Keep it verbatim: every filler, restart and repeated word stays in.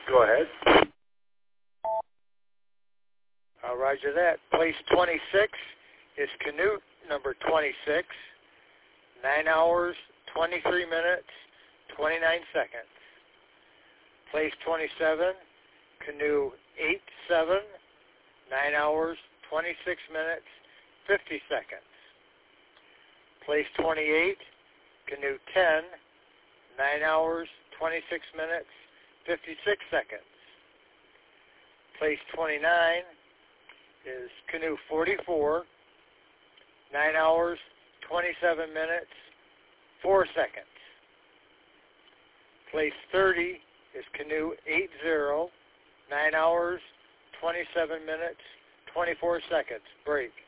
Go ahead. Uh, roger that. Place twenty-six is canoe number twenty-six. Nine hours, twenty-three minutes, twenty-nine seconds. Place twenty-seven, canoe eight seven. Nine hours, twenty-six minutes, fifty seconds. Place twenty-eight, canoe ten. Nine hours, twenty-six minutes, fifty-six seconds. Place twenty-nine is canoe forty-four, nine hours, twenty-seven minutes, four seconds. Place thirty is canoe eighty, nine hours, twenty-seven minutes, twenty-four seconds. Break.